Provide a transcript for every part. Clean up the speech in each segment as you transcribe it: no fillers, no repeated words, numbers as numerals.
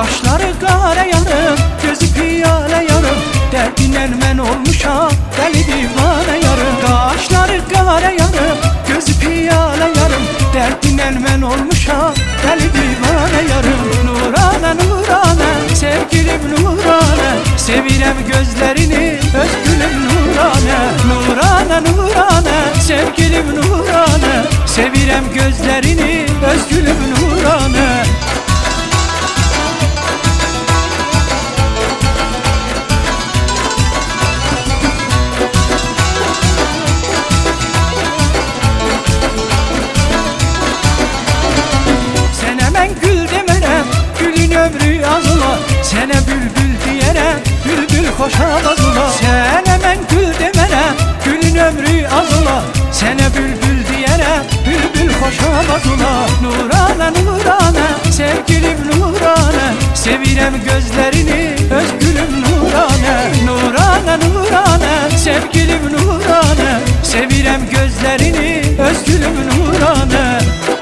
Kaşları kara yarım, gözü piyale yarım, derdinden men olmuşam deli divane yarım. Kaşları kara yarım, gözü piyale yarım, derdinden men olmuşam deli divane yarım. Nurane nurane, sevgilim nurane, sevirem gözlerini özgülüm nurane. Nurane nurane, sevgilim nurane, sevirem gözlerini özgülüm nurane. Sen hemen gül demerem, gülün ömrü az ola, sene bülbül diyerem, bülbül hoşamaz ola. Sen hemen gül demerem, gülün ömrü az ola, sene bülbül diyerem, bülbül hoşamaz ola. Nurane nurane, sevgilim nurane, sevirem gözlerini özgülüm nurane. Nurane nurane, sevgilim nurane, sevirem gözlerini özgülüm nurane.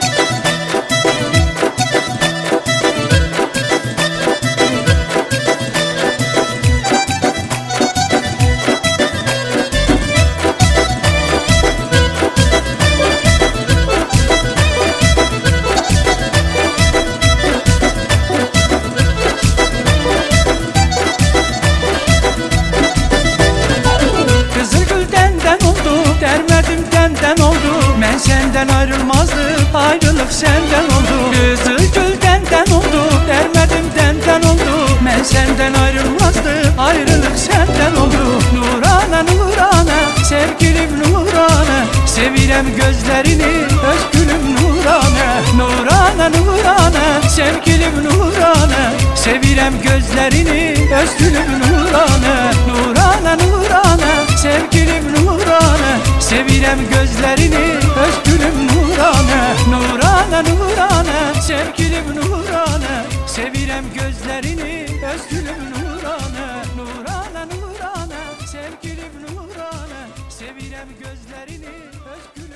Ben senden ayrılmazdım, ayrılık senden oldu. Kızıl gül denden oldu, dermedim denden oldu. Ben senden ayrılmazdım, ayrılık senden oldu. Nurane nurane, sevgilim nurane, sevirem gözlerini özgülüm nurane. Nurane nurane, sevgilim nurane, sevirem gözlerini özgülüm nurane. Nurane nurane, sevgilim nurane, sevirem gözlerini özgülüm nurane. Nurane nurane, sevgilim nurane, sevirem gözlerini özgülüm nurane. Nurane nurane, sevgilim nurane, sevirem gözlerini özgülüm